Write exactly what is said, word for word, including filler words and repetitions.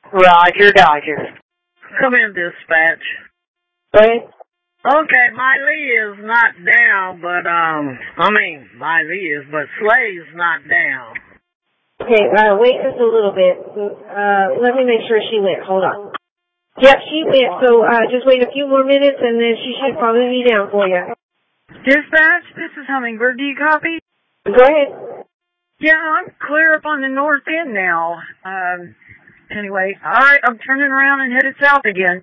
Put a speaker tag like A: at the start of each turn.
A: Roger, Dodger.
B: Come in, dispatch.
A: Right?
B: Okay, Miley is not down, but, um, I mean, Miley is, but Slay's not down.
A: Okay, uh, wait just a little bit. Uh, let me make sure she went. Hold on. Yep, she went, so, uh, just wait a few more minutes and then she should probably be down for you.
B: Dispatch, this is Hummingbird. Do you copy?
A: Go ahead.
B: Yeah, I'm clear up on the north end now. Um, anyway, alright, I'm turning around and headed south again.